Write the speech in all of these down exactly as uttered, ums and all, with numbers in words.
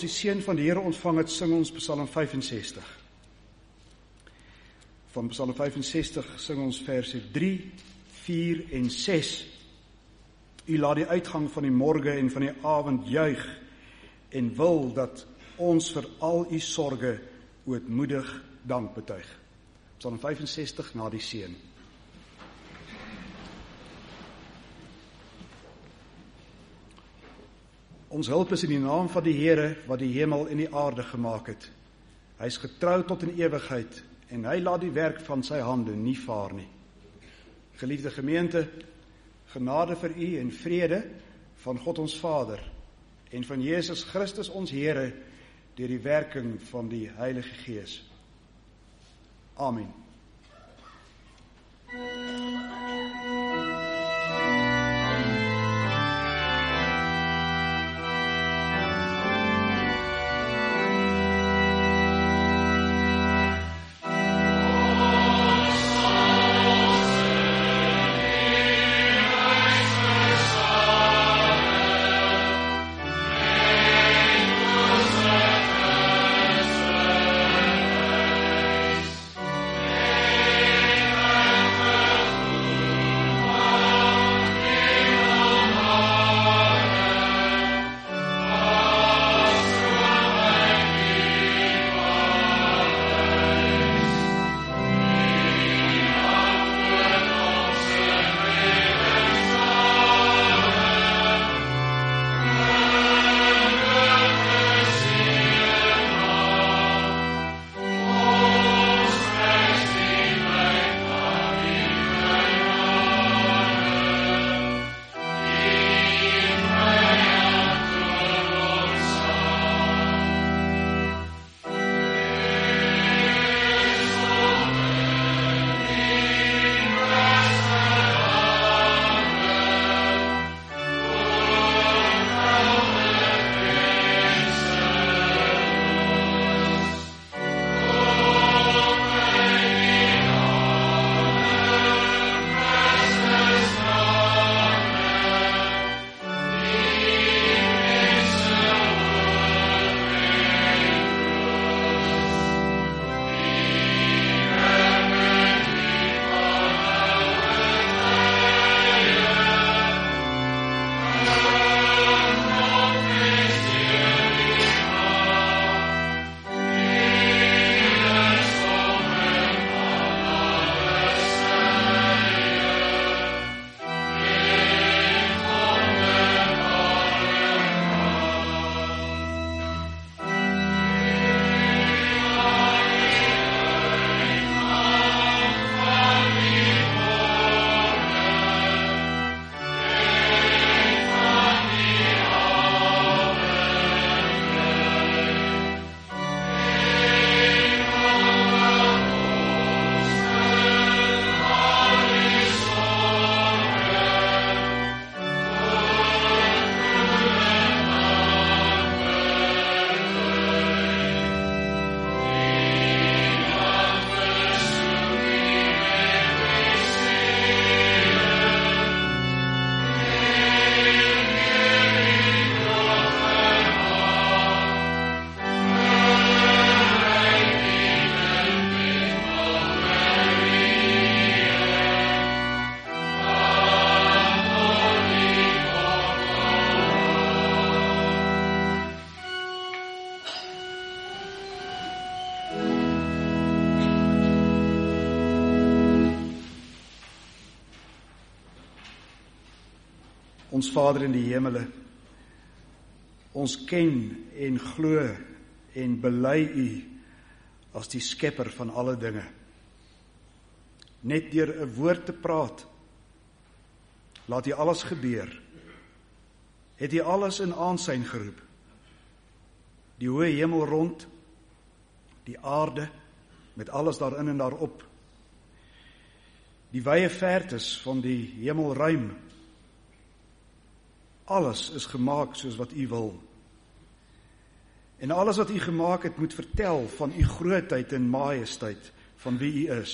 Die seën van die Here ontvang het, sing ons Psalm vyfensestig. Van Psalm vyfensestig sing ons verse drie, vier en ses. U laat die uitgang van die môre en van die aand juig en wil dat ons vir al u sorge ootmoedig dank betuig. Psalm vyfensestig na die seën. Ons hulp is in die naam van die Here wat die hemel en die aarde gemaak het. Hy is getrou tot in ewigheid en hy laat die werk van sy hande nie vaar nie. Geliefde gemeente, genade vir u en vrede van God ons Vader en van Jesus Christus ons Here deur die werking van die Heilige Gees. Amen. Ons Vader in die hemele, ons ken en glo en bely u as die skepper van alle dinge. Net deur 'n woord te praat, laat u alles gebeur. Het u alles in aansyn geroep. Die hoë hemel rond, die aarde met alles daarin en daarop. Die wye vertes van die hemelruim. Alles is gemaak soos wat u wil. En alles wat u gemaak het, moet vertel van u grootheid en majesteit, van wie u is.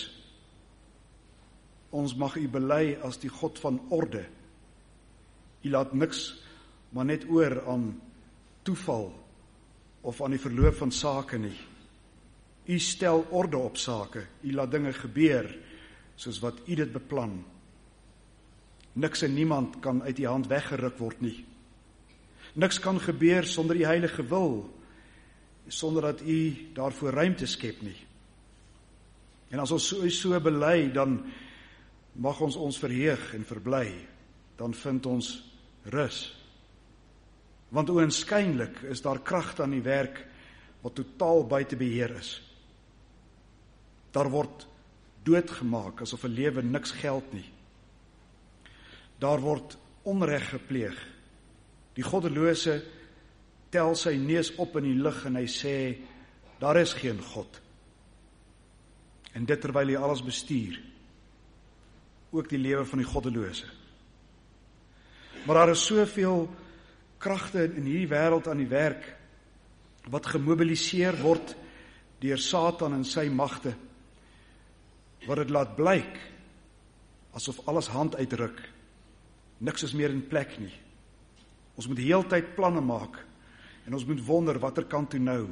Ons mag u bely as die God van orde. U laat niks maar net oor aan toeval of aan die verloop van sake nie. U stel orde op sake, u laat dinge gebeur, soos wat u dit beplan. Niks en niemand kan uit die hand weggeruk word nie. Niks kan gebeur sonder die heilige wil, sonder dat u daarvoor ruimte skep nie. En as ons so, so bely, dan mag ons ons verheug en verbly, dan vind ons rus. Want oënskynlik is daar kragte aan die werk wat totaal buite beheer is. Daar word doodgemaak asof 'n lewe niks geld nie. Daar word onreg gepleeg. Die goddelose tel sy neus op in die lug en hy sê, daar is geen God. En dit terwyl hy alles bestuur, ook die lewe van die goddelose. Maar daar is soveel kragte in hierdie wêreld aan die werk, wat gemobiliseer word deur Satan en sy magte, wat dit laat blyk, asof alles hand uitruk, niks is meer in plek nie. Ons moet heeltyd planne maak, en ons moet wonder, watter kant toe nou?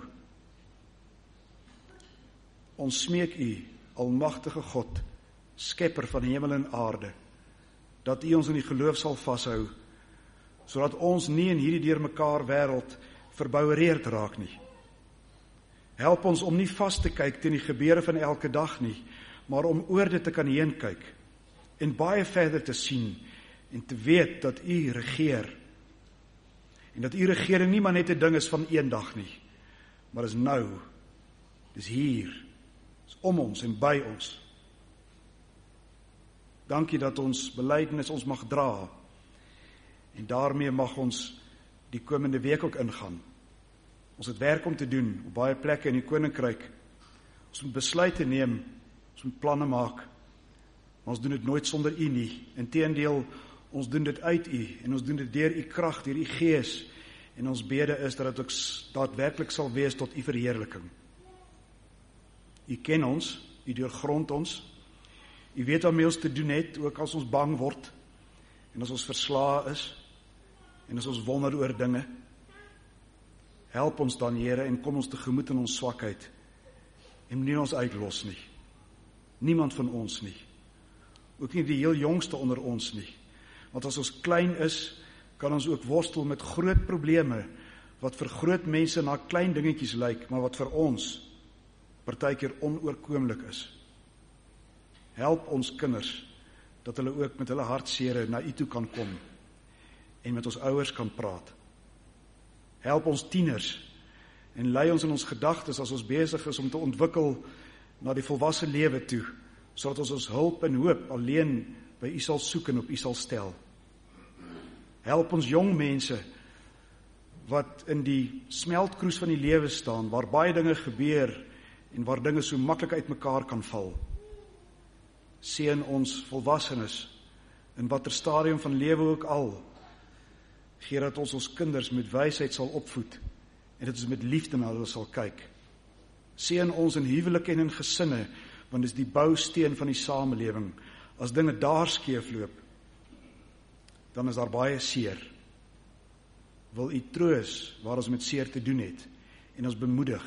Ons smeek u, almagtige God, skepper van hemel en aarde, dat u ons in die geloof sal vashou, sodat ons nie in hierdie deurmekaar wêreld verbouwereerd raak nie. Help ons om nie vas te kyk teen die gebeure van elke dag nie, maar om oor dit te kan heen kyk, en baie verder te sien, en te weet dat u regeer, en dat u regering nie maar net 'n ding is van een dag nie, maar is nou, dis hier, is om ons en by ons. Dankie dat ons belydenis ons mag dra, en daarmee mag ons die komende week ook ingaan. Ons het werk om te doen, op baie plekke in die koninkryk. Ons moet besluite neem, ons moet planne maak, maar ons doen dit nooit sonder u nie. Inteendeel, ons doen dit uit u, en ons doen dit deur u krag, deur u gees, en ons bede is dat dit ook daadwerklik sal wees tot u verheerliking. U ken ons, u deurgrond ons, u weet waarmee ons te doen het, ook as ons bang word, en as ons verslae is, en as ons wonder oor dinge. Help ons dan, Here, en kom ons tegemoet in ons swakheid, en nie ons uitlos nie. Niemand van ons nie. Ook nie die heel jongste onder ons nie. Want as ons klein is, kan ons ook worstel met groot probleme, wat vir groot mense na klein dingetjies lyk, maar wat vir ons partykeer onoorkoomlik is. Help ons kinders, dat hulle ook met hulle hartsere na u toe kan kom, en met ons ouers kan praat. Help ons tieners, en lei ons in ons gedagtes as ons besig is om te ontwikkel na die volwasse lewe toe, sodat ons ons hulp en hoop alleen by u sal soek en op u sal stel. Help ons jong mense, wat in die smeltkroes van die lewe staan, waar baie dinge gebeur, en waar dinge so maklik uit mekaar kan val. Seën ons volwassenes, in watter stadium van lewe ook al, gee dat ons ons kinders met wysheid sal opvoed, en dat ons met liefde na hulle sal kyk. Seën ons in huwelike en in gesinne, want dit is die bousteen van die samelewing. As dinge daar skeefloop, dan is daar baie seer. Wil u troos waar ons met seer te doen het, en ons bemoedig.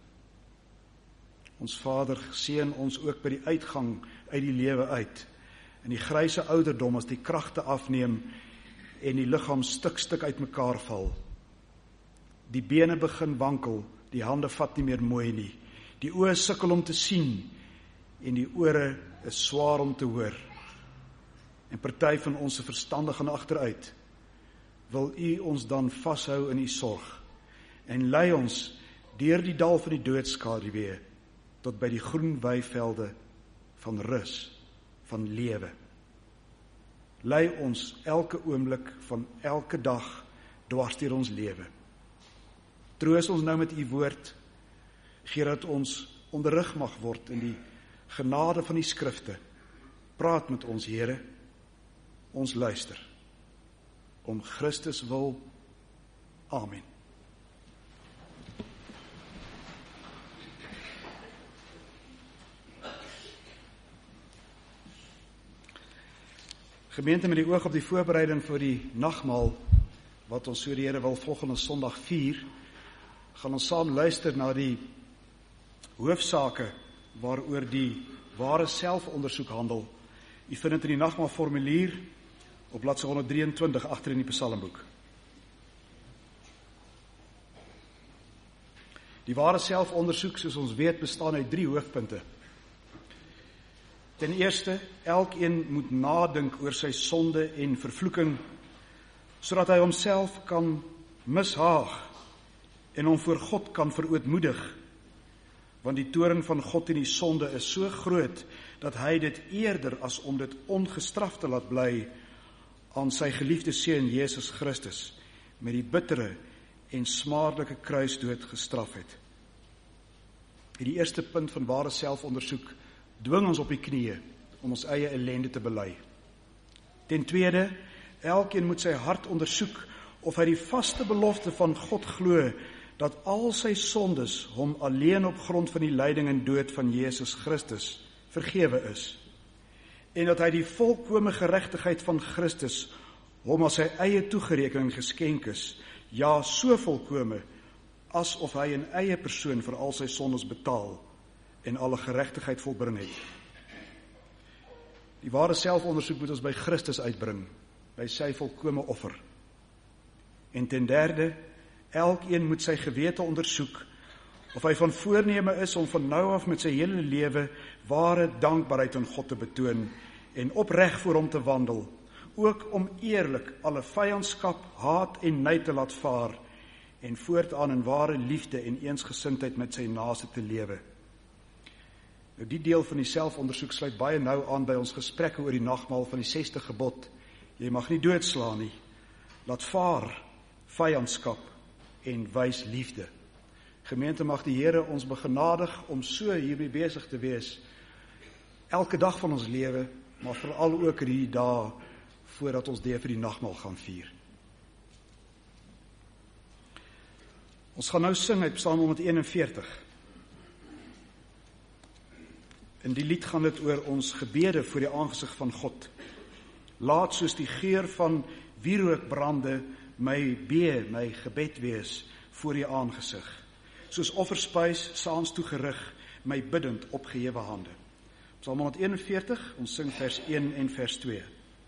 Ons Vader, seën ons ook by die uitgang uit die lewe uit, in die gryse ouderdom, as die kragte afneem, en die liggaam stuk stuk uit mekaar val. Die bene begin wankel, die hande vat nie meer mooi nie, die oë sukkel om te sien, en die ore is swaar om te hoor. En party van ons se verstande gaan agteruit. Wil u ons dan vashou in u sorg, en lei ons deur die dal van die doodskaduwee, tot by die groen weivelde van rus, van lewe. Lei ons elke oomblik van elke dag dwars deur ons lewe. Troos ons nou met u woord, gee dat ons onderrig mag word in die genade van die skrifte. Praat met ons, Here, ons luister. Om Christus wil, amen. Gemeente, met die oog op die voorbereiding vir die nagmaal, wat ons so die Here wil volgende Sondag vier, gaan ons saam luister na die hoofsake waaroor die ware selfondersoek handel. U vind dit in die nagmaalformulier op bladsy honderddrieëntwintig agter in die Psalmboek. Die ware selfondersoek, soos ons weet, bestaan uit drie hoofpunte. Ten eerste, elkeen moet nadink oor sy sonde en vervloeking, sodat hy homself kan mishaag en hom voor God kan verootmoedig, want die toorn van God en die sonde is so groot, dat hy dit eerder as om dit ongestraf te laat bly, aan sy geliefde seun Jesus Christus, met die bittere en smaarlike kruisdood gestraf het. Die eerste punt van ware selfondersoek dwing ons op die knieë om ons eie ellende te bely. Ten tweede, elkeen moet sy hart ondersoek of hy die vaste belofte van God glo dat al sy sondes hom alleen op grond van die lyding en dood van Jesus Christus vergewe is, en dat hy die volkome geregtigheid van Christus hom as sy eie toegerekening geskenk is, ja, so volkome, asof hy in eie persoon vir al sy sondes betaal en alle geregtigheid volbring het. Die ware selfondersoek moet ons by Christus uitbring, by sy volkome offer. En ten derde, elkeen moet sy gewete ondersoek, of hy van voorneme is om van nou af met sy hele lewe ware dankbaarheid aan God te betoon en opreg voor hom te wandel, ook om eerlik alle vyandskap, haat en nyd te laat vaar en voortaan in ware liefde en eensgesindheid met sy naaste te lewe. Nou die deel van die selfondersoek sluit baie nou aan by ons gesprekke oor die nagmaal van die sesde gebod. Jy mag nie doodslaan nie. Laat vaar vyandskap en wys liefde. Gemeente, mag die Here ons begenadig om so hiermee besig te wees, elke dag van ons lewe, maar veral ook in die dae voordat ons deur vir die nagmaal gaan vier. Ons gaan nou sing uit Psalm honderdeenenveertig. In die lied gaan dit oor ons gebede voor die aangesig van God. Laat soos die geur van wierookbrande my bee, my gebed wees voor die aangesig. Soos offerspys saans toegerig, my biddend opgehewe hande. Psalm honderdeenenveertig, ons sing vers een en vers twee.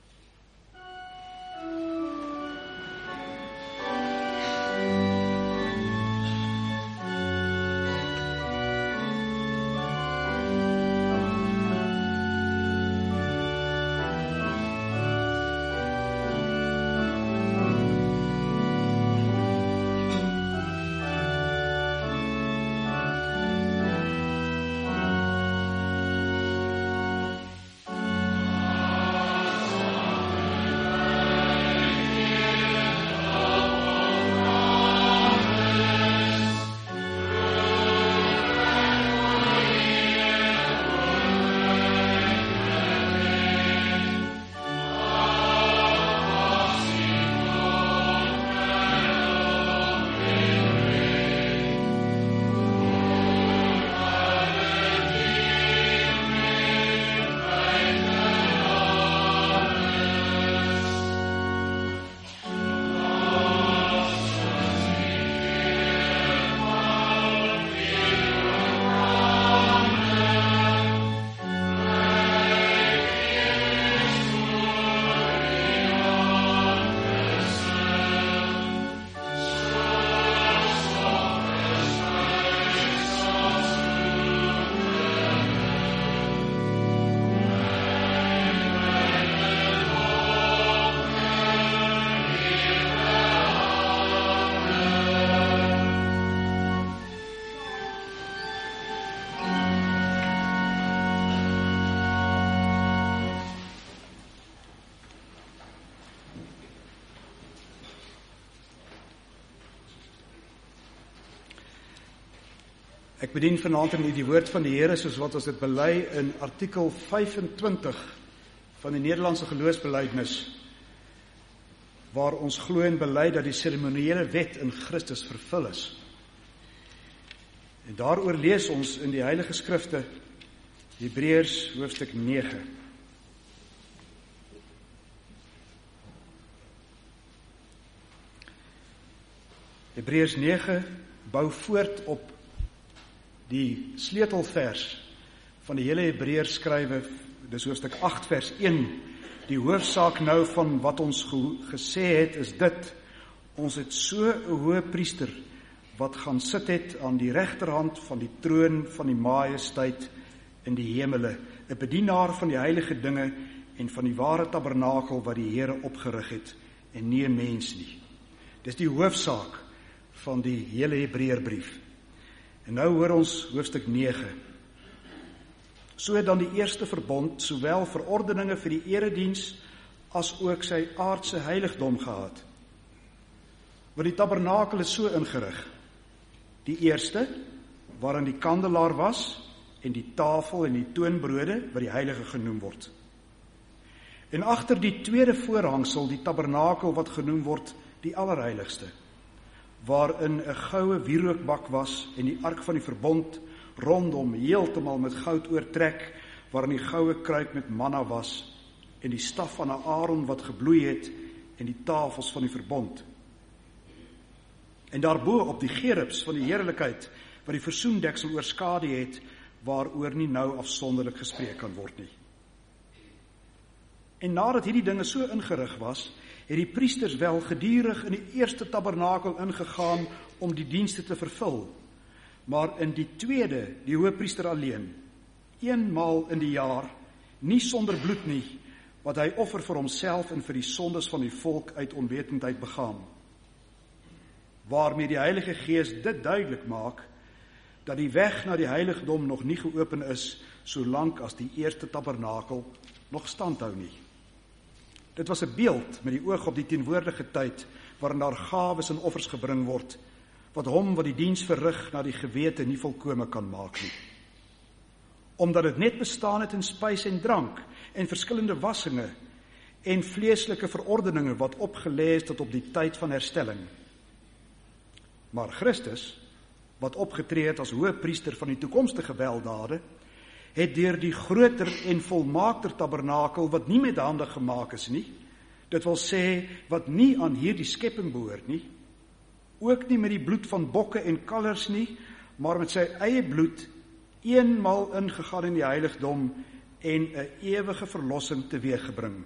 Ek bedien vanaand in die woord van die Here soos wat ons dit bely in artikel vyfentwintig van die Nederlandse geloofsbelijdenis, waar ons glo en bely dat die seremoniële wet in Christus vervul is. En daaroor lees ons in die Heilige Skrifte, Hebreërs hoofstuk nege. Hebreërs nege, bou voort op die sleutelvers van die hele Hebreërs skrywe, dis hoofstuk agt vers een. Die hoofsaak nou van wat ons ge gesê het is dit: ons het so 'n hoë priester wat gaan sit het aan die regterhand van die troon van die majesteit in die hemele, 'n bedienaar van die heilige dinge en van die ware tabernakel wat die Here opgerig het en nie 'n mens nie. Dis die hoofsaak van die hele Hebreërbrief. En nou hoor ons hoofstuk nege. So het dan die eerste verbond sowel verordeninge vir die erediens as ook sy aardse heiligdom gehad. Want die tabernakel is so ingerig. Die eerste, waarin die kandelaar was, en die tafel en die toonbrode, wat die heilige genoem word. En agter die tweede voorhangsel, die tabernakel wat genoem word, die allerheiligste, waarin 'n goue wierookbak was en die ark van die verbond rondom heeltemal met goud oortrek, waarin die goue kruik met manna was en die staf van Aaron wat gebloei het en die tafels van die verbond. En daarbo op die gerubs van die heerlikheid wat die versoendeksel oorskadu het, waaroor nie nou afsonderlik gespreek kan word nie. En nadat hierdie dinge so ingerig was, het die priesters wel gedurig in die eerste tabernakel ingegaan om die dienste te vervul, maar in die tweede, die hoëpriester alleen, eenmaal in die jaar, nie sonder bloed nie, wat hy offer vir homself en vir die sondes van die volk uit onwetendheid begaan. Waarmee die Heilige Gees dit duidelik maak, dat die weg na die heiligdom nog nie geopen is, solank as die eerste tabernakel nog standhou nie. Dit was 'n beeld met die oog op die teenwoordige tyd, waarin daar gawes en offers gebring word, wat hom wat die diens verrig na die gewete nie volkome kan maak nie. Omdat dit net bestaan het in spys en drank, en verskillende wassinge, en vleeslike verordeninge wat opgelê is tot op die tyd van herstelling. Maar Christus, wat opgetree het as hoëpriester van die toekomstige weldade, het deur die groter en volmaakter tabernakel, wat nie met hande gemaak is nie, dit wil sê, wat nie aan hierdie skepping behoort nie, ook nie met die bloed van bokke en kalvers nie, maar met sy eie bloed, eenmaal ingegaan in die heiligdom, en 'n ewige verlossing teweeggebring.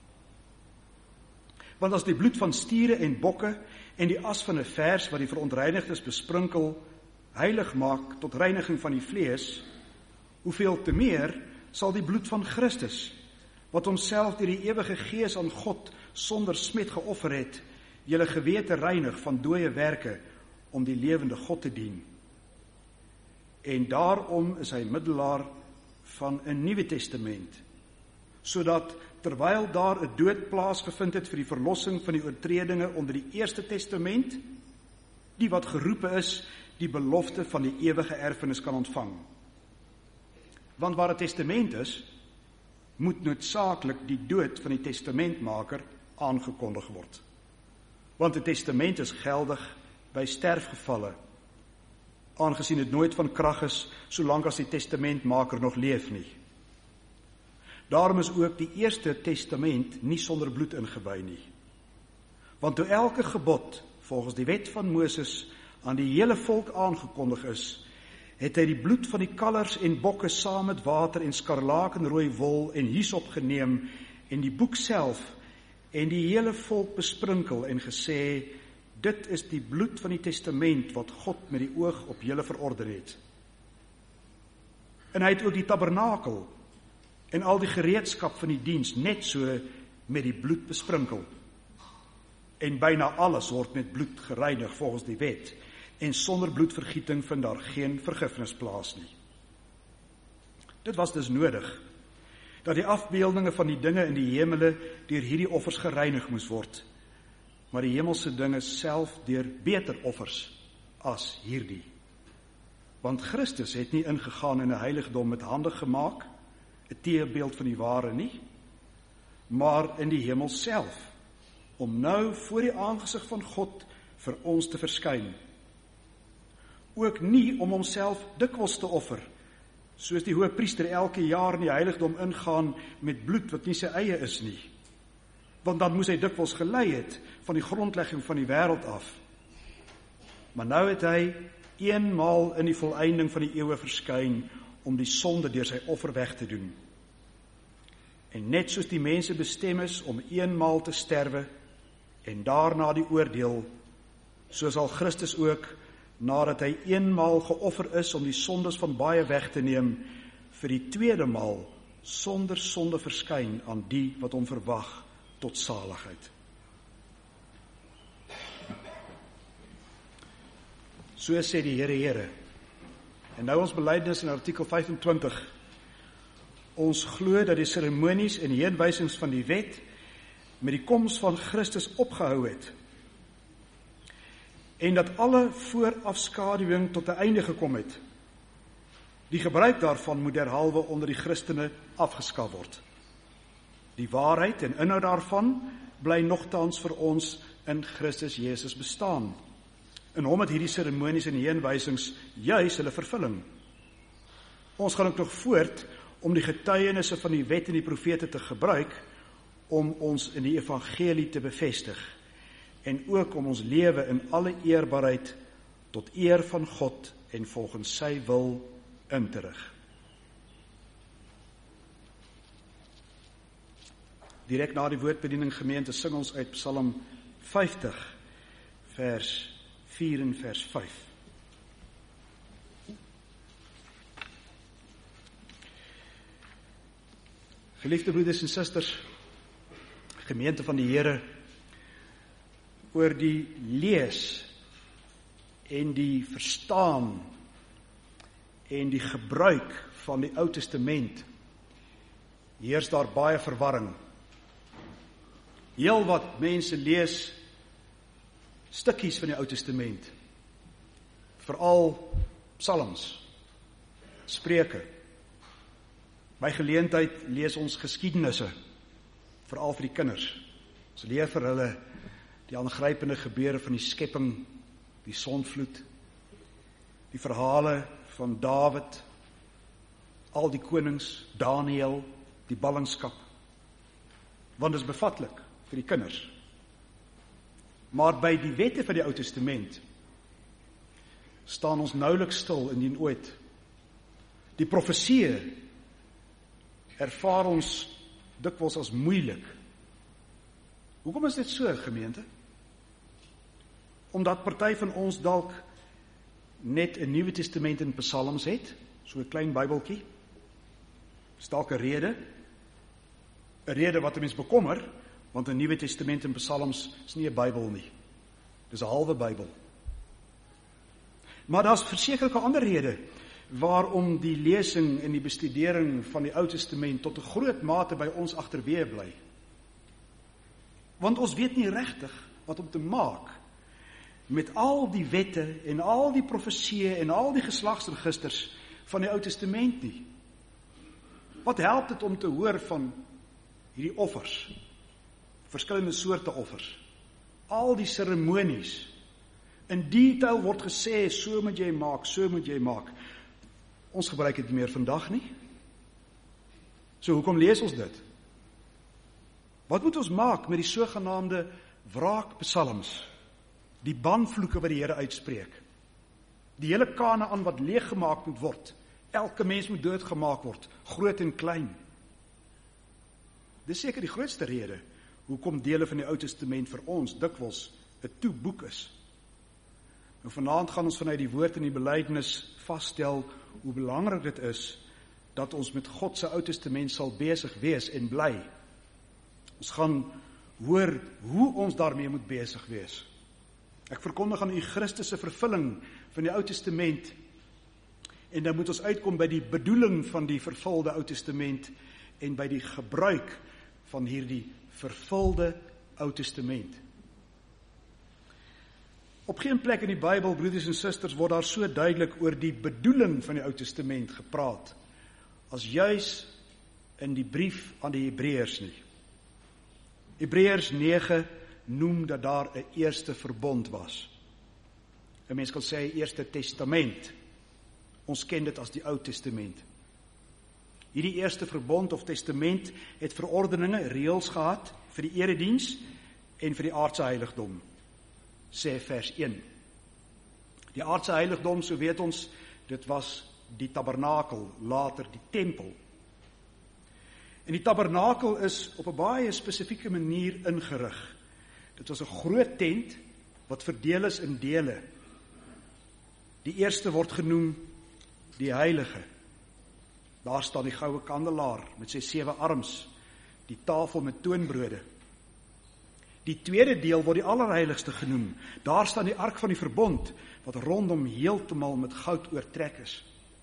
Want as die bloed van stiere en bokke, en die as van 'n vers wat die verontreinigdes besprinkel, heilig maak tot reiniging van die vlees, hoeveel te meer sal die bloed van Christus, wat homself deur die ewige Gees aan God sonder smet geoffer het, julle gewete reinig van dooie werke om die lewende God te dien. En daarom is hy middelaar van 'n Nuwe Testament, sodat terwyl daar 'n dood plaasgevind het vir die verlossing van die oortredinge onder die Eerste Testament, die wat geroepe is, die belofte van die ewige erfenis kan ontvang. Want waar 'n testament is, moet noodsaaklik die dood van die testamentmaker aangekondig word. Want 'n testament is geldig by sterfgevalle, aangesien dit nooit van krag is, solank as die testamentmaker nog leef nie. Daarom is ook die Eerste Testament nie sonder bloed ingewy nie. Want toe elke gebod, volgens die wet van Moses, aan die hele volk aangekondig is, het hy die bloed van die kalvers en bokke saam met water en skarlakenrooi wol en hyssop geneem en die boek self en die hele volk besprinkel en gesê, dit is die bloed van die testament wat God met die oog op julle verorder het. En hy het ook die tabernakel en al die gereedskap van die diens net so met die bloed besprinkel. En byna alles word met bloed gereinig volgens die wet, en sonder bloedvergieting vind daar geen vergifnis plaas nie. Dit was dus nodig, dat die afbeeldinge van die dinge in die hemele deur hierdie offers gereinig moes word, maar die hemelse dinge self deur beter offers as hierdie. Want Christus het nie ingegaan in 'n heiligdom met hande gemaak, 'n teebeeld van die ware nie, maar in die hemel self, om nou voor die aangesig van God vir ons te verskyn. Ook nie om homself dikwels te offer, soos die hoëpriester elke jaar in die heiligdom ingaan met bloed wat nie sy eie is nie, want dan moes hy dikwels gelei het van die grondlegging van die wêreld af. Maar nou het hy eenmaal in die volëinding van die eeue verskyn om die sonde deur sy offer weg te doen. En net soos die mense bestem is om eenmaal te sterwe en daarna die oordeel, so sal Christus ook, nadat hy eenmaal geoffer is om die sondes van baie weg te neem, vir die tweede maal sonder sonde verskyn aan die wat hom verwag tot saligheid. So sê die Here, Here. En nou ons belydenis in artikel vyfentwintig. Ons glo dat die seremonies en heenwysings van die wet met die koms van Christus opgehou het en dat alle voorafskaduwing tot 'n einde gekom het. Die gebruik daarvan moet derhalwe onder die Christene afgeskaf word. Die waarheid en inhoud daarvan bly nogtans vir ons in Christus Jesus bestaan. In hom het hierdie seremonies en heenwysings juis hulle vervulling. Ons gaan ook nog voort om die getuienisse van die wet en die profete te gebruik om ons in die evangelie te bevestig en ook om ons lewe in alle eerbaarheid tot eer van God en volgens sy wil in te rig. Direk na die woordbediening gemeente sing ons uit Psalm vyftig vers vier en vers vyf. Geliefde broeders en susters, gemeente van die Here, oor die lees en die verstaan en die gebruik van die Ou Testament heers daar baie verwarring. Heel wat mense lees stukkies van die Ou Testament, veral psalms, spreuke. By geleentheid lees ons geskiedenisse, veral vir die kinders. Ons leer vir hulle die aangrypende gebeure van die skepping, die sonvloed, die verhale van Dawid, al die konings, Daniël, die ballingskap. Want dit is bevatlik vir die kinders. Maar by die wette van die Ou Testament staan ons nouliks stil indien ooit. Die profeseë ervaar ons dikwels as moeilik. Hoekom is dit so, gemeente? Omdat party van ons dalk net 'n Nuwe Testament in Psalms het, so 'n klein Bybeltjie. Is dalk 'n rede, 'n rede wat 'n mens bekommer, want 'n Nuwe Testament in Psalms is nie 'n Bybel nie. Dis 'n halwe Bybel. Maar daar's verseker 'n ander rede waarom die lesing en die bestudering van die Ou Testament tot 'n groot mate by ons agterweë bly. Want ons weet nie regtig wat om te maak met al die wette en al die profeseë en al die geslagsregisters van die Ou Testament nie. Wat help dit om te hoor van hierdie offers, verskillende soorte offers, al die seremonies, in detail word gesê, so moet jy maak, so moet jy maak. Ons gebruik dit nie meer vandag nie. So hoekom lees ons dit? Wat moet ons maak met die sogenaamde wraakpsalms, die banvloeke wat die Here uitspreek, die hele Kanaan wat leeggemaak moet word, elke mens moet doodgemaak word, groot en klein. Dis seker die grootste rede hoekom dele van die Ou Testament vir ons dikwels 'n toeboek is. Nou vanaand gaan ons vanuit die woord en die belydenis vasstel hoe belangrik dit is dat ons met God se Ou Testament sal besig wees en bly. Ons gaan hoor hoe ons daarmee moet besig wees. Ek verkondig aan u Christus se vervulling van die Ou Testament en dan moet ons uitkom by die bedoeling van die vervulde Ou Testament en by die gebruik van hierdie vervulde Ou Testament. Op geen plek in die Bybel, broeders en susters, word daar so duidelik oor die bedoeling van die Ou Testament gepraat, as juis in die brief aan die Hebreërs nie. Hebreërs nege noem dat daar 'n eerste verbond was. 'n Mens kan sê eerste testament. Ons ken dit as die Ou Testament. Hierdie eerste verbond of testament het verordeninge, reëls gehad vir die erediens en vir die aardse heiligdom, sê vers een. Die aardse heiligdom, so weet ons, dit was die tabernakel, later die tempel. En die tabernakel is op 'n baie spesifieke manier ingerig. Dit was 'n groot tent wat verdeel is in dele. Die eerste word genoem die heilige. Daar staan die goue kandelaar met sy sewe arms, die tafel met toonbrode. Die tweede deel word die allerheiligste genoem. Daar staan die ark van die verbond, wat rondom heeltemal met goud oortrek is.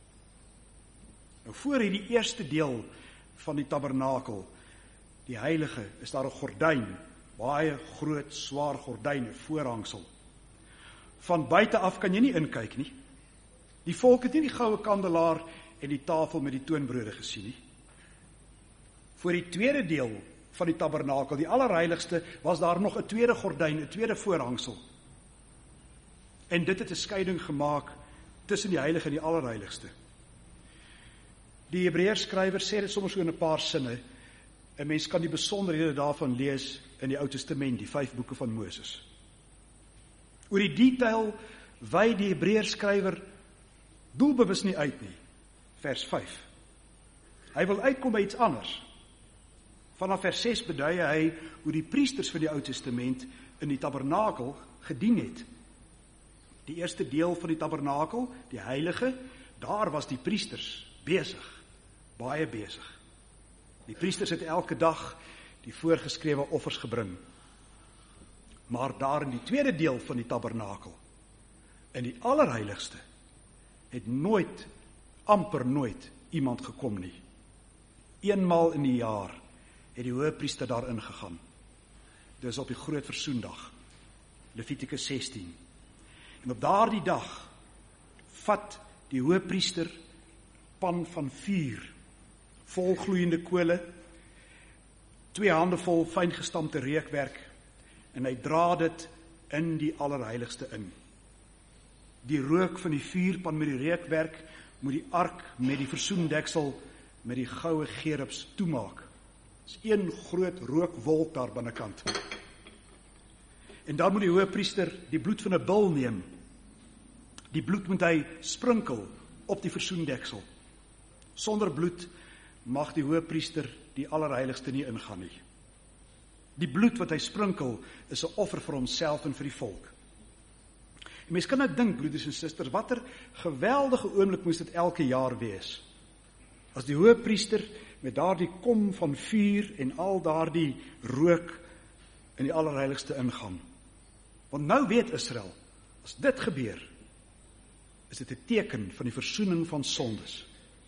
Nou voor hierdie eerste deel van die tabernakel, die heilige, is daar 'n gordyn, baie groot, swaar gordyn, 'n voorhangsel. Van buite af kan jy nie inkyk nie. Die volk het nie die goue kandelaar en die tafel met die toonbrode gesien nie. Voor die tweede deel van die tabernakel, die allerheiligste, was daar nog 'n tweede gordyn, 'n tweede voorhangsel. En dit het 'n skeiding gemaak tussen die heilige en die allerheiligste. Die Hebreërs skrywer sê dit sommer so in 'n paar sinne. 'n Mens kan die besonderhede daarvan lees in die Ou Testament, die vyf boeke van Moses. Oor die detail wy die Hebreërs skrywer doelbewus nie uit nie. Vers vyf. Hy wil uitkom by iets anders. Vanaf vers ses beduie hy hoe die priesters van die Ou Testament in die tabernakel gedien het. Die eerste deel van die tabernakel, die heilige, daar was die priesters besig, baie besig. Die priesters het elke dag die voorgeskrewe offers gebring. Maar daar in die tweede deel van die tabernakel, in die allerheiligste, het nooit, amper nooit, iemand gekom nie. Eenmaal in die jaar het die hoëpriester daarin gegaan. Dis op die groot versoendag, Levitikus sestien. En op daardie dag vat die hoëpriester pan van vuur, vol gloeiende kole, twee hande vol fyn gestampte reukwerk, en hy dra dit in die allerheiligste in. Die rook van die vuurpan met die reukwerk moet die ark met die versoendeksel met die goue gerubs toemaak. Dis een groot rookwolk daar binnekant. En dan moet die hoëpriester die bloed van 'n bul neem. Die bloed moet hy sprinkel op die versoendeksel. Sonder bloed mag die hoëpriester die allerheiligste nie ingaan nie. Die bloed wat hy sprinkel is 'n offer vir homself en vir die volk. En mens kan nou dink, broeders en susters, watter geweldige oomblik moes dit elke jaar wees. As die hoëpriester met daardie kom van vuur en al daardie rook in die allerheiligste ingaan. Want nou weet Israel, as dit gebeur, is dit 'n teken van die versoening van sondes.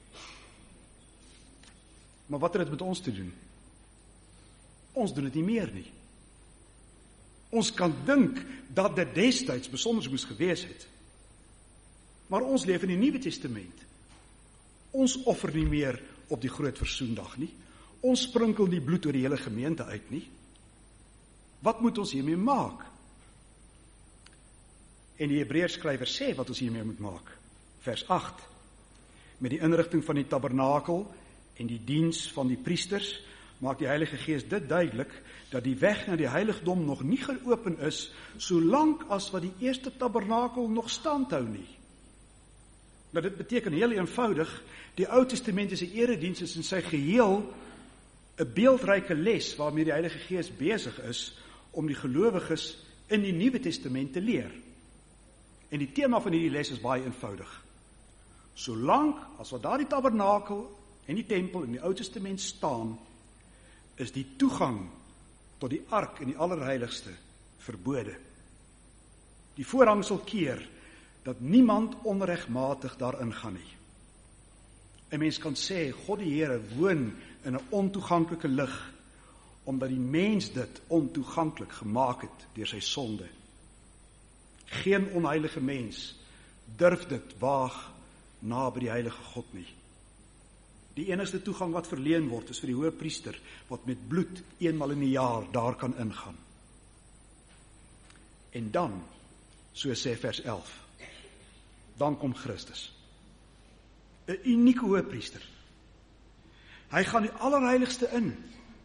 Maar wat het dit met ons te doen? Ons doen dit nie meer nie. Ons kan dink dat dit destyds besonder moes gewees het. Maar ons leef in die Nuwe Testament. Ons offer nie meer op die groot versoendag nie. Ons sprinkel die bloed oor die hele gemeente uit nie. Wat moet ons hiermee maak? En die Hebreërs skrywer sê wat ons hiermee moet maak. Vers agt. Met die inrigting van die tabernakel en die diens van die priesters maak die Heilige Gees dit duidelik dat die weg na die heiligdom nog nie geopen is solank as wat die eerste tabernakel nog standhou nie. Nou dit beteken heel eenvoudig, die Ou Testament is 'n erediens is in sy geheel 'n beeldryke les waarmee die Heilige Gees besig is om die gelowiges in die Nuwe Testament te leer. En die tema van hierdie les is baie eenvoudig. Solank as wat daar die tabernakel en die tempel in die Ou Testament staan, is die toegang tot die ark en die allerheiligste verbode. Die voorhangsel keer dat niemand onregmatig daarin gaan nie. 'n Mens kan sê, God die Here woon in 'n ontoeganklike lig, omdat die mens dit ontoeganklik gemaak het deur sy sonde. Geen onheilige mens durf dit waag naby die heilige God nie. Die enigste toegang wat verleen word is vir die hoëpriester wat met bloed eenmal in die jaar daar kan ingaan. En dan, so sê vers elf, dan kom Christus. 'n Unieke hoëpriester. Hy gaan die allerheiligste in.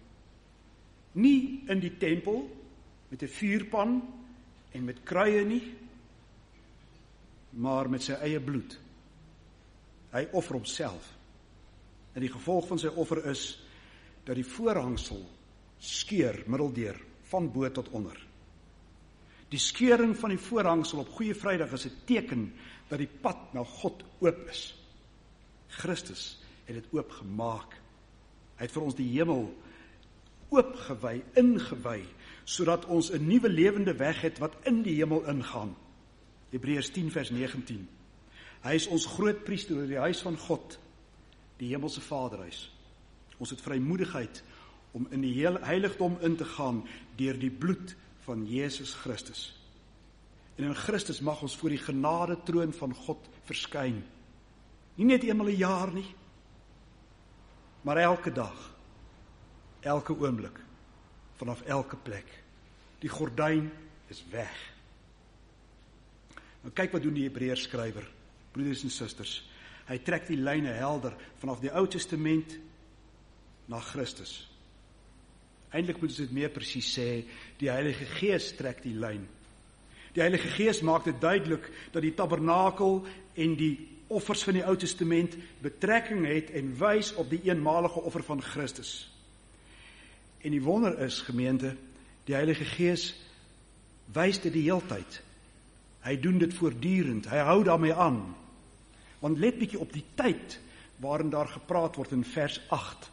Nie in die tempel met 'n vuurpan en met kruie nie. maar met sy eie bloed. Hy offer homself. En die gevolg van sy offer is dat die voorhangsel skeur middeldeur van bo tot onder. Die skeuring van die voorhangsel op Goeie Vrydag is 'n teken dat die pad na God oop is. Christus het dit oopgemaak. Hy het vir ons die hemel oopgewy, ingewy, sodat ons 'n nuwe lewende weg het wat in die hemel ingaan. Hebreërs tien vers negentien. Hy is ons groot priester oor die huis van God, die hemelse Vaderhuis. Ons het vrymoedigheid om in die heiligdom in te gaan deur die bloed van Jesus Christus. En in Christus mag ons voor die genade troon van God verskyn. Nie net eenmal 'n jaar nie, maar elke dag, elke oomblik, vanaf elke plek. Die gordyn is weg. Nou kyk wat doen die Hebreërs skrywer, broeders en susters. Hy trek die lyne helder vanaf die Ou Testament na Christus. Eintlik moet ons dit meer presies sê, die Heilige Gees trek die lyn. Die Heilige Gees maak dit duidelik dat die tabernakel en die offers van die Ou Testament betrekking het en wys op die eenmalige offer van Christus. En die wonder is, gemeente, die Heilige Gees wys dit die heeltyd. Hy doen dit voortdurend, hy hou daarmee aan. Want let bietjie op die tyd waarin daar gepraat word in vers agt.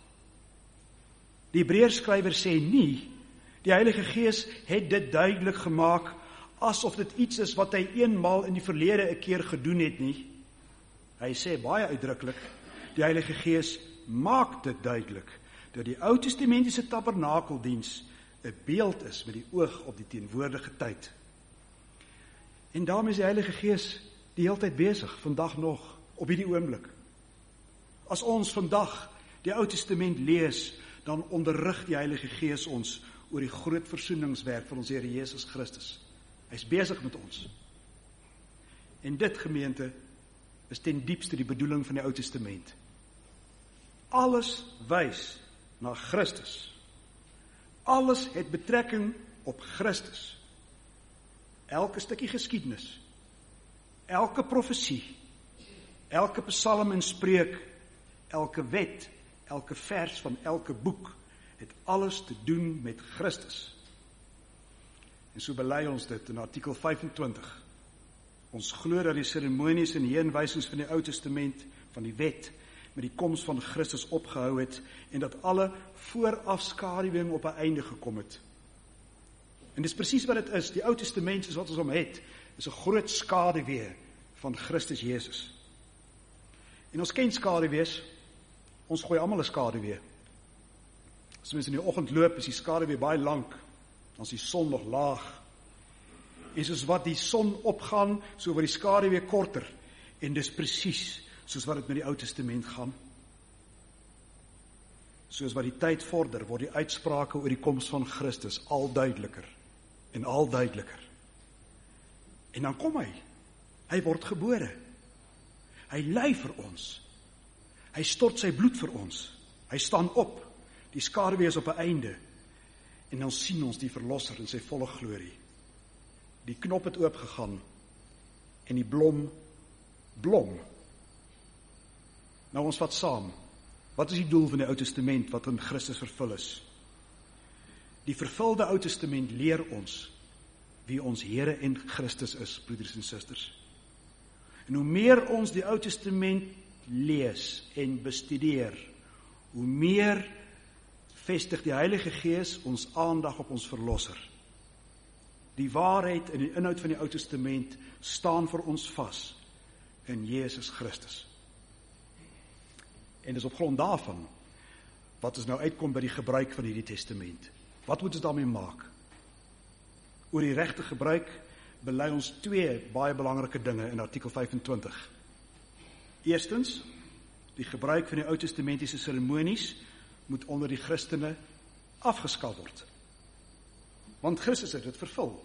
Die Hebreërskrywer sê nie, die Heilige Gees het dit duidelik gemaak, asof dit iets is wat hy eenmaal in die verlede 'n keer gedoen het nie. Hy sê baie uitdruklik, die Heilige Gees maak dit duidelik, dat die Ou Testamentiese tabernakeldiens 'n beeld is met die oog op die teenwoordige tyd. En daarmee is die Heilige Gees die hele tyd besig, vandag nog, op hierdie oomblik. As ons vandag die Ou Testament lees, dan onderrig die Heilige Gees ons oor die groot versoeningswerk van ons Here Jesus Christus. Hy is besig met ons. En dit, gemeente, is ten diepste die bedoeling van die Ou Testament. Alles wys na Christus. Alles het betrekking op Christus. Elke stukkie geskiedenis, elke profesie, elke psalm en spreuk, elke wet, elke vers van elke boek, het alles te doen met Christus. En so bely ons dit in artikel vyfentwintig. Ons glo dat die seremonies en heenwysings van die Ou Testament, van die wet, met die koms van Christus opgehou het, en dat alle voorafskaduwing op 'n einde gekom het. En dis presies wat dit is, die Ou Testament, soos wat ons hom het, is 'n groot skaduwee van Christus Jesus. En ons ken skaduwees, ons gooi almal 'n skaduwee. As mens in die oggend loop, is die skaduwee baie lank, dan is die son nog laag. En soos wat die son opgaan, so word die skaduwee korter, en dis presies soos wat dit met die Ou Testament gaan. Soos wat die tyd vorder, word die uitsprake oor die koms van Christus al duideliker, en al duideliker. En dan kom hy, hy word gebore, hy ly vir ons, hy stort sy bloed vir ons, hy staan op, die skaduwee is op 'n einde, en dan sien ons die verlosser in sy volle glorie. Die knop het oopgegaan, en die blom, blom. Nou ons vat saam, wat is die doel van die Ou Testament, wat in Christus vervul is? Die vervulde Ou Testament leer ons, wie ons Here en Christus is, broeders en susters. En hoe meer ons die Ou Testament lees en bestudeer, hoe meer vestig die Heilige Gees ons aandag op ons verlosser. Die waarheid en die inhoud van die Ou Testament staan vir ons vas in Jesus Christus. En dis op grond daarvan wat ons nou uitkom by die gebruik van hierdie testament. Wat moet ons daarmee maak? Oor die regte gebruik bely ons twee baie belangrike dinge in artikel vyfentwintig. Eerstens, die gebruik van die Ou Testamentiese seremonies moet onder die Christene afgeskaf word. Want Christus het dit vervul.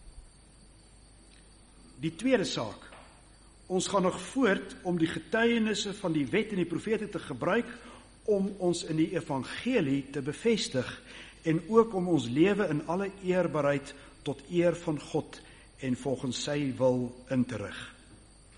Die tweede saak, ons gaan nog voort om die getuienisse van die wet en die profete te gebruik om ons in die evangelie te bevestig en ook om ons lewe in alle eerbaarheid tot eer van God en volgens sy wil in te rig.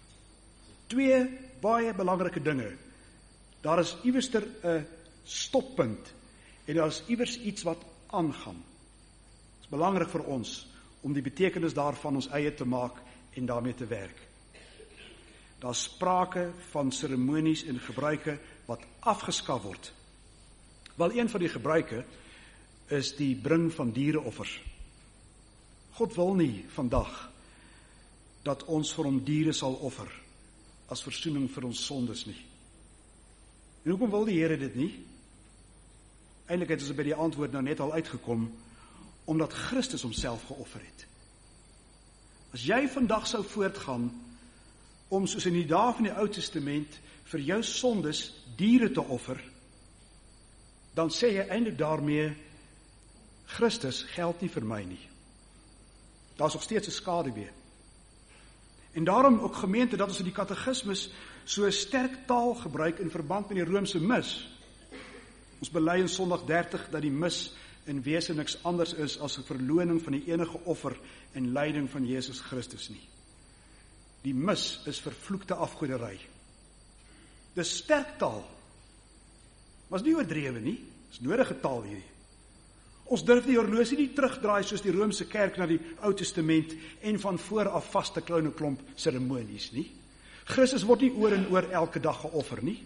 Twee baie belangrike dinge. Daar is iewerster 'n stoppunt en daar is iewers iets wat aangaan. Dit is belangrik vir ons om die betekenis daarvan ons eie te maak en daarmee te werk. Daar is sprake van seremonies en gebruike wat afgeskaf word. Wel, een van die gebruike is die bring van diereoffers. God wil nie vandag dat ons vir hom diere sal offer as versoening vir ons sondes nie. En hoekom wil die Here dit nie? Eintlik het ons by die antwoord nou net al uitgekom, omdat Christus homself geoffer het. As jy vandag sou voortgaan om soos in die dae van die Ou Testament vir jou sondes diere te offer, dan sê jy eintlik daarmee, Christus geld nie vir my nie. Daar is nog steeds 'n skaduwee. En daarom ook gemeente dat ons in die katekismus so sterk taal gebruik in verband met die Romeinse mis. Ons bely in Sondag dertig dat die mis in wese niks anders is as 'n verloning van die enige offer en lyding van Jesus Christus nie. Die mis is vervloekte afgoderry. Dis sterk taal. Maar is nie oordrewe nie. Dis nodige taal hierdie. Ons durf die horlosie nie terugdraai soos die Romeinse kerk na die Ou Testament en van voor af vaste kloune klomp seremonies nie. Christus word nie oor en oor elke dag geoffer nie.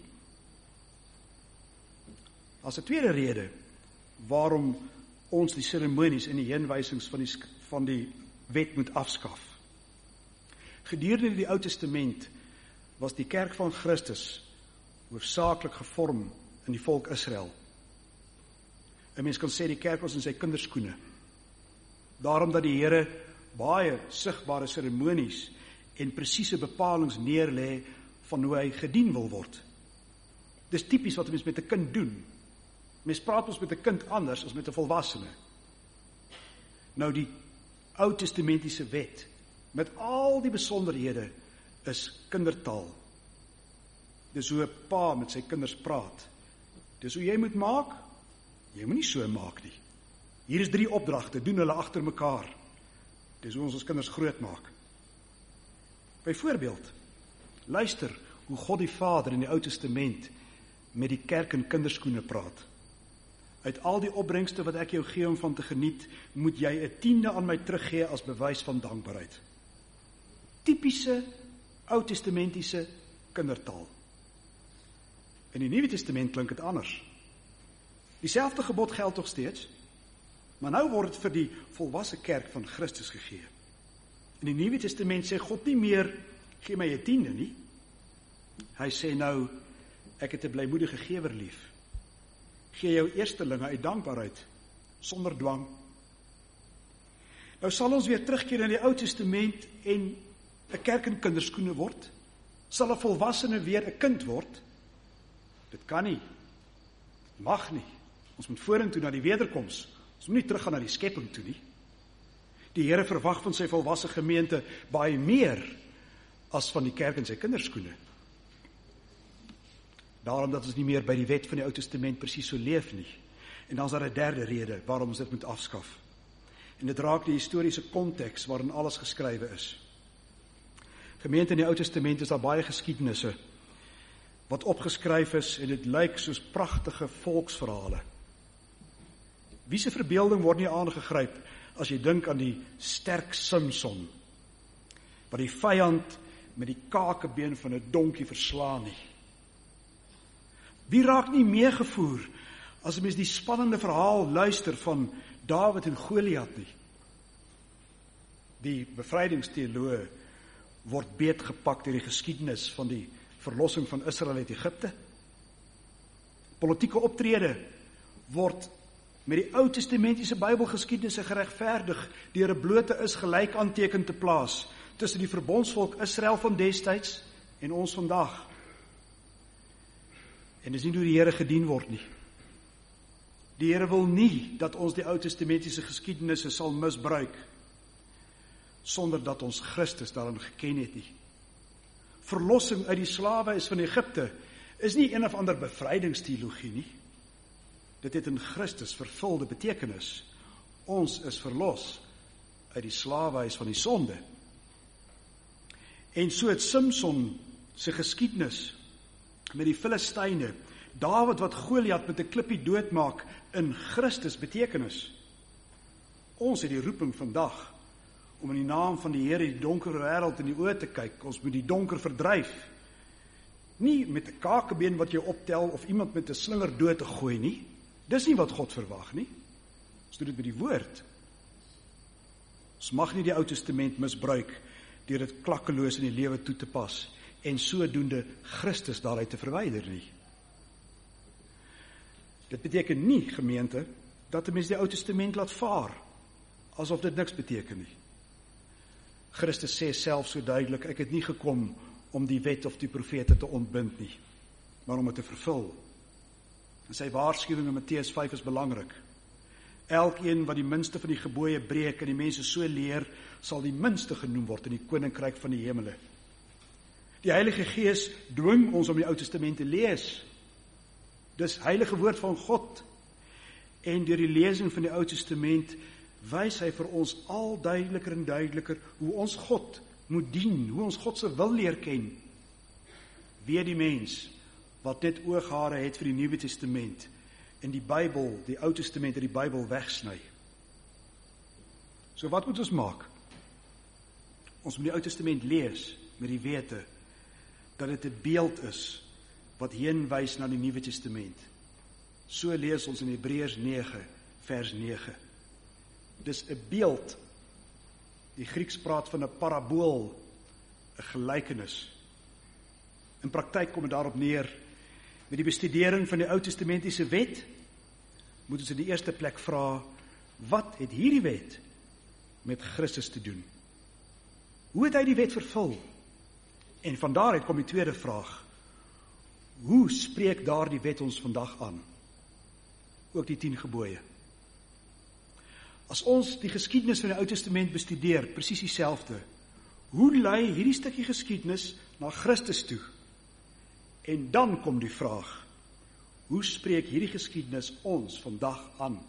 As 'n tweede rede waarom ons die seremonies en die heenwysings van die van die wet moet afskaf. Gedurende die Ou Testament was die kerk van Christus hoofsaaklik gevorm in die volk Israel. 'n Mens kan sê die kerk was in sy kinderskoene. Daarom dat die Here baie sigbare seremonies en presiese bepalings neerlê van hoe hy gedien wil word. Dis tipies wat 'n mens met 'n kind doen. Mens praat ons met 'n kind anders as met 'n volwassene. Nou die Ou Testamentiese wet met al die besonderhede is kindertaal. Dis hoe 'n pa met sy kinders praat. Dis hoe jy moet maak. Jy moet nie so maak nie. Hier is drie opdragte, doen hulle agter mekaar. Dis hoe ons ons kinders groot maak. Byvoorbeeld, luister hoe God die Vader in die Ou Testament met die kerk in kinderskoene praat. Uit al die opbrengste wat ek jou gee om van te geniet, moet jy 'n tiende aan my teruggee as bewys van dankbaarheid. Tipiese Ou Testamentiese kindertaal. In die Nuwe Testament klink dit anders. Dieselfde gebod geld nog steeds, maar nou word dit vir die volwasse kerk van Christus gegee. In die Nuwe Testament sê God nie meer, gee my 'n tiende nie. Hy sê nou, ek het 'n blymoedige gewer lief. Gee jou eerstelinge uit dankbaarheid, sonder dwang. Nou sal ons weer terugkeer in die Ou Testament en 'n kerk in kinderskoene word? Sal 'n volwassene weer 'n kind word? Dit kan nie. Mag nie. Ons moet vorentoe na die wederkoms. Ons moet nie teruggaan na die skepping toe nie. Die Here verwag van sy volwasse gemeente baie meer as van die kerk in sy kinderskoene. Daarom dat ons nie meer by die wet van die Ou Testament presies so leef nie. En dan is daar 'n derde rede waarom ons dit moet afskaf. En dit raak die historiese konteks waarin alles geskrywe is. Gemeente in die Ou Testament is daar baie geskiedenisse wat opgeskryf is en dit lyk soos pragtige volksverhale. Wie se verbeelding word nie aangegryp as jy dink aan die sterk Samson, wat die vyand met die kakebeen van 'n donkie verslaan nie. Wie raak nie meegevoer as 'n mens die spannende verhaal luister van Dawid en Goliat nie? Die bevrydingsteoloë word beetgepak deur die geskiedenis van die verlossing van Israel uit Egipte. Politieke optrede word met die Ou Testamentiese Bybelgeskiedenisse geregverdig deur 'n blote is gelyk aanteken te plaas tussen die verbondsvolk Israel van destyds en ons vandag. En dis nie hoe die Here gedien word nie. Die Here wil nie dat ons die Ou Testamentiese geskiedenisse sal misbruik sonder dat ons Christus daarin geken het nie. Verlossing uit die slawe is van Egipte is nie een of ander bevrydingsteologie nie. Dit het in Christus vervulde betekenis. Ons is verlos uit die slawehuis van die sonde. En so het Samson se geskiedenis met die Filistyne, Dawid wat Goliat met 'n klippie doodmaak, in Christus betekenis. Ons het die roeping vandag om in die naam van die Here die donker wêreld in die oë te kyk. Ons moet die donker verdryf. Nie met 'n kakebeen wat jy optel of iemand met 'n slinger dood te gooi nie. Dis nie wat God verwag nie. Ons doen dit met die woord. Ons mag nie die Ou Testament misbruik deur dit klakkeloos in die lewe toe te pas en sodoende Christus daaruit te verwyder nie. Dit beteken nie, gemeente, dat 'n mens die Ou Testament laat vaar, asof dit niks beteken nie. Christus sê self so duidelik, ek het nie gekom om die wet of die profete te ontbind nie, maar om dit te vervul. En sy waarskuwing in Matteus vyf is belangrik. Elkeen wat die minste van die gebooie breek en die mense so leer, sal die minste genoem word in die koninkryk van die hemele. Die Heilige Gees dwing ons om die Ou Testament te lees. Dis heilige woord van God. En deur die lesing van die Ou Testament wys hy vir ons al duideliker en duideliker hoe ons God moet dien, hoe ons God se wil leer ken. Wie die mens wat net ooghare het vir die Nuwe Testament en die Bybel, die Ou Testament en die Bybel wegsny. So wat moet ons maak? Ons moet die Ou Testament lees met die wete dat dit 'n beeld is wat heen wys na die Nuwe Testament. So lees ons in Hebreërs nege vers nege. Dis 'n beeld. Die Grieks praat van 'n parabool, 'n gelykenis. In praktyk kom dit daarop neer, met die bestudering van die Ou Testamentiese wet, moet ons in die eerste plek vra, wat het hierdie wet met Christus te doen? Hoe het hy die wet vervul? En van daaruit kom die tweede vraag, hoe spreek daardie wet ons vandag aan? Ook die tien gebooie. As ons die geskiedenis van die Ou Testament bestudeer, presies dieselfde, hoe lei hierdie stukkie geskiedenis na Christus toe? En dan kom die vraag, hoe spreek hierdie geskiedenis ons vandag aan?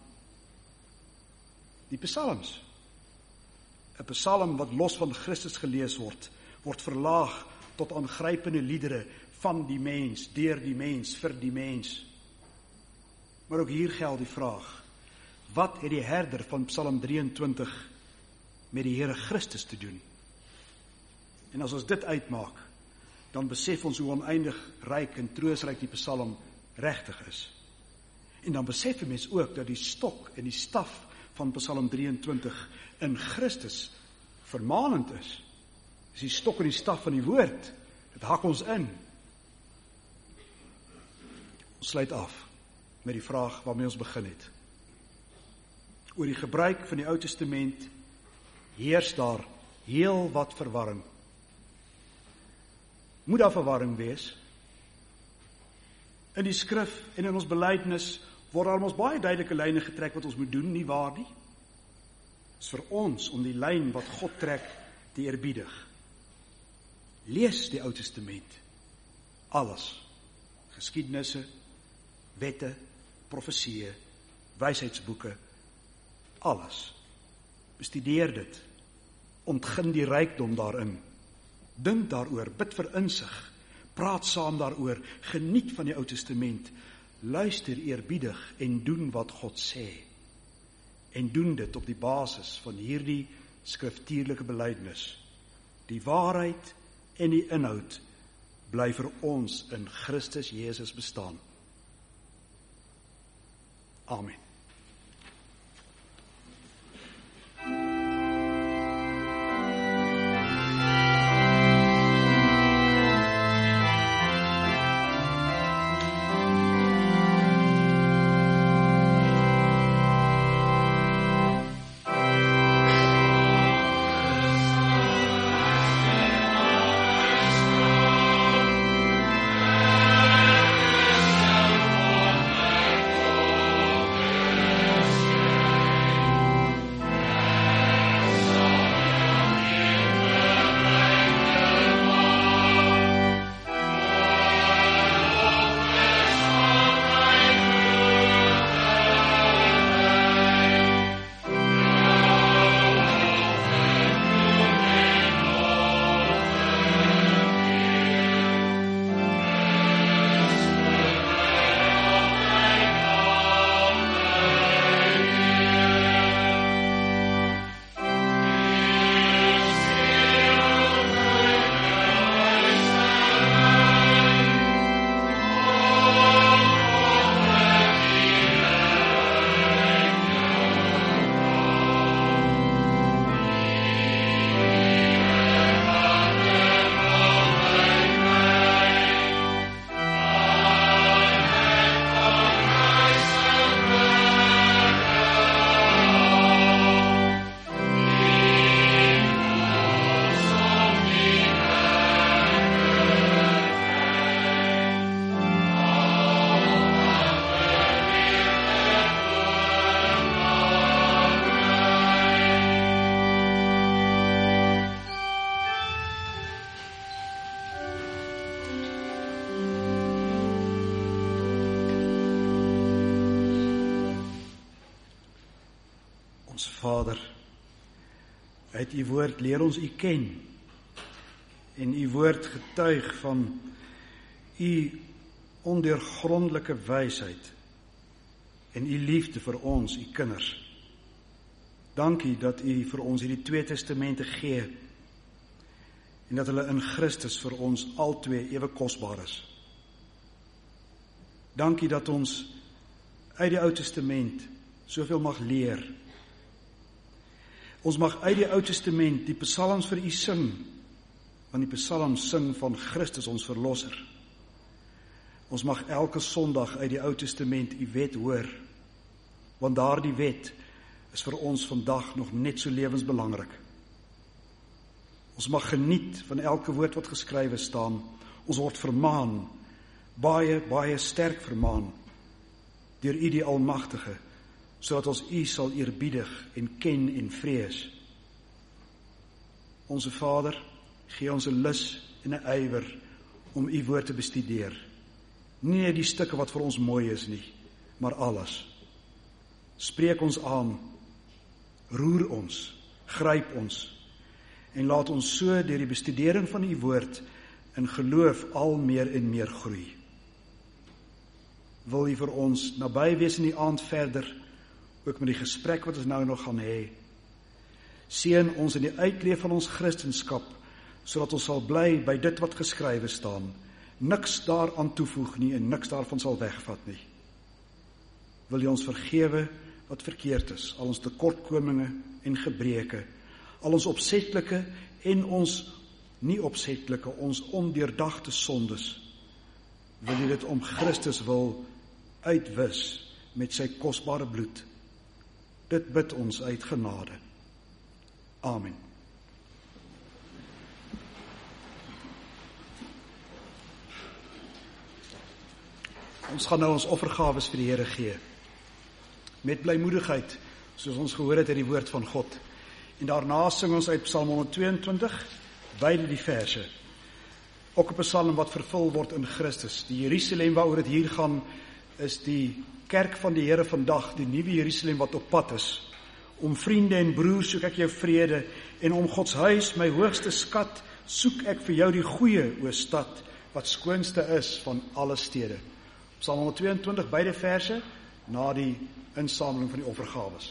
Die psalms. 'n Psalm wat los van Christus gelees word, word verlaag tot aangrypende liedere van die mens, deur die mens, vir die mens. Maar ook hier geld die vraag, wat het die herder van Psalm drieëntwintig met die Here Christus te doen? En as ons dit uitmaak, dan besef ons hoe oneindig ryk en troostryk die Psalm regtig is. En dan besef 'n mens ook dat die stok en die staf van Psalm drieëntwintig in Christus vermanend is. Dis die stok en die staf van die woord. Dit hak ons in. Ons sluit af met die vraag waarmee ons begin het. Oor die gebruik van die Ou Testament heers daar heel wat verwarring. Moet daar verwarring wees? In die skrif en in ons belydenis word daar ons baie duidelike lyne getrek wat ons moet doen, nie waar nie? Dit is vir ons om die lyn wat God trek te eerbiedig. Lees die Ou Testament. Alles. Geskiedenisse, wette, profesieë, wysheidsboeke, alles. Bestudeer dit. Ontgin die rykdom daarin. Dink daaroor, bid vir insig. Praat saam daaroor, geniet van die Ou Testament. Luister eerbiedig en doen wat God sê. En doen dit op die basis van hierdie skriftuurlike belydenis. Die waarheid en die inhoud bly vir ons in Christus Jesus bestaan. Amen. Vader, uit u woord leer ons u ken, en u woord getuig van u ondeurgrondelike wysheid en u liefde vir ons, u kinders. Dankie dat u vir ons hierdie twee testamente gee en dat hulle in Christus vir ons altwee ewe kosbaar is. Dankie dat ons uit die Ou Testament soveel mag leer. Ons mag uit die Ou Testament die psalms vir u sing, want die psalms sing van Christus ons verlosser. Ons mag elke Sondag uit die Ou Testament u wet hoor, want daardie wet is vir ons vandag nog net so lewensbelangrik. Ons mag geniet van elke woord wat geskrywe staan. Ons word vermaan, baie, baie sterk vermaan, deur u die Almagtige, sodat ons u sal eerbiedig en ken en vrees. Onse Vader, gee ons 'n lus en 'n ywer om u woord te bestudeer. Nie net die stukke wat vir ons mooi is nie, maar alles. Spreek ons aan, roer ons, gryp ons, en laat ons so deur die bestudering van u woord in geloof al meer en meer groei. Wil u vir ons naby wees in die aand verder, ook met die gesprek wat ons nou nog gaan hê. Seën ons in die uitleef van ons Christenskap, sodat ons sal bly by dit wat geskrywe staan, niks daaraan toevoeg nie en niks daarvan sal wegvat nie. Wil jy ons vergewe wat verkeerd is, al ons tekortkominge en gebreke, al ons opsetlike en ons nie opsetlike, ons ondeurdagte sondes. Wil jy dit om Christus wil uitwis met sy kosbare bloed. Dit bid ons uit genade. Amen. Ons gaan nou ons offergawes vir die Here gee. Met blymoedigheid, soos ons gehoor het uit die woord van God. En daarna sing ons uit Psalm honderdtweeëntwintig, beide die verse. Ook 'n psalm wat vervul word in Christus. Die Jerusalem waaroor dit hier gaan, is die kerk van die Here vandag, die nuwe Jerusalem wat op pad is. Om vriende en broers soek ek jou vrede, en om Gods huis, my hoogste skat, soek ek vir jou die goeie, o stad, wat skoonste is van alle stede. Psalm honderdtweeëntwintig, beide verse, na die insameling van die offergawes.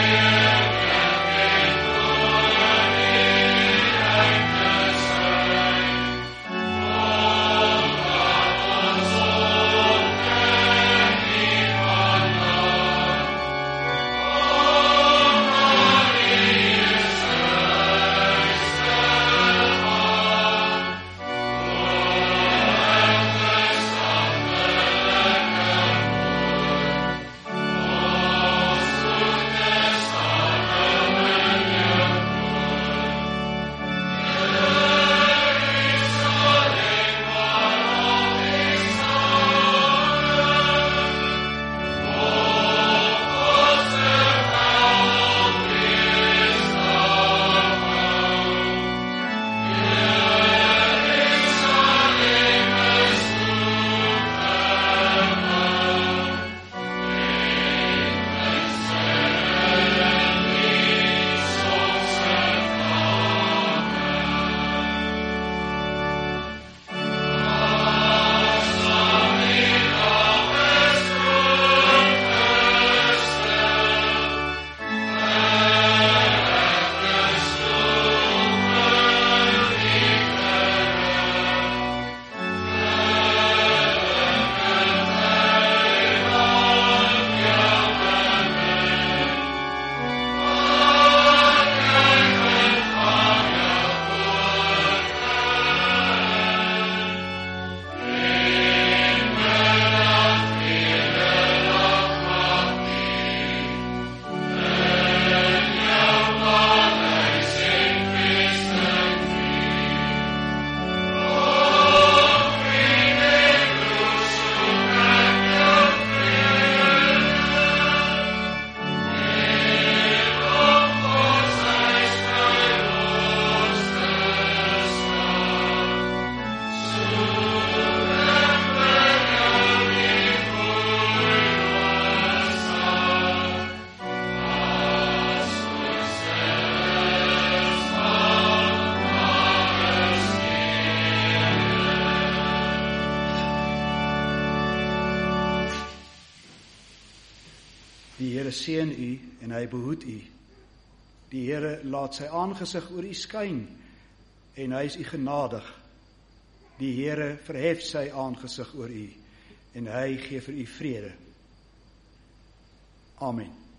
Amen. Die Here seën u en hy behoed u. Die Here laat sy aangesig oor u skyn en hy is u genadig. Die Here verhef sy aangesig oor u en hy gee vir u vrede. Amen.